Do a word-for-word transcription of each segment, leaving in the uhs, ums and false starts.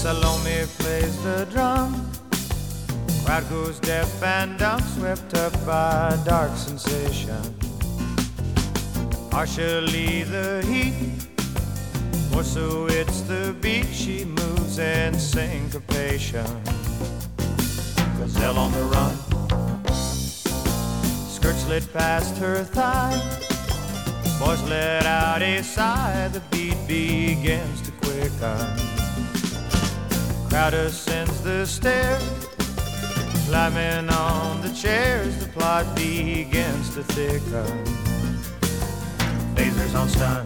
Salome plays the drum. Crowd goes deaf and dumb, swept up by dark sensation. Partially the heat, more so it's the beat. She moves in syncopation. Gazelle on the run, skirt slid past her thigh. Boys let out a sigh, the beat begins to quicken. Crowd ascends the stairs, climbing on the chairs, the plot begins to thicken. Phasers on stun,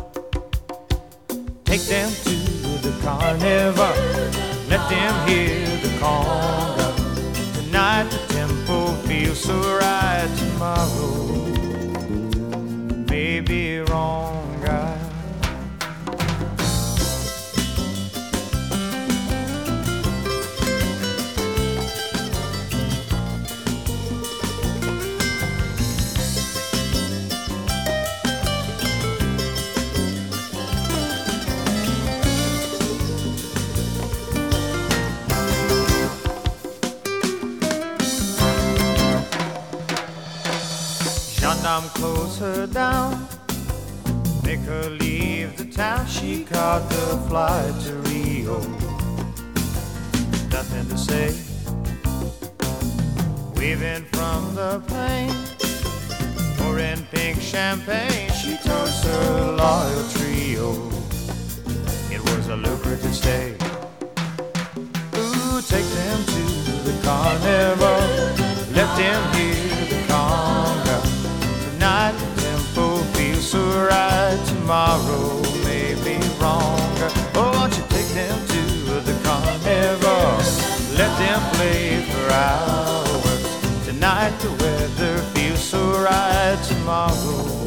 take them to the carnival, let them hear the conga. Tonight the tempo feels so right, tomorrow may be wrong, guy. Gendarme close her down, make her leave the town. She caught the flight to Rio, nothing to say. Waving from the plane, pouring pink champagne, she toasts her loyal trio. It was a lucrative stay. Ooh, take them to the carnival, let them hear the conga. Tonight the tempo feels so right, tomorrow may be wrong. Oh, won't you take them to the carnival, let them play for hours. Tonight the weather feels so right, tomorrow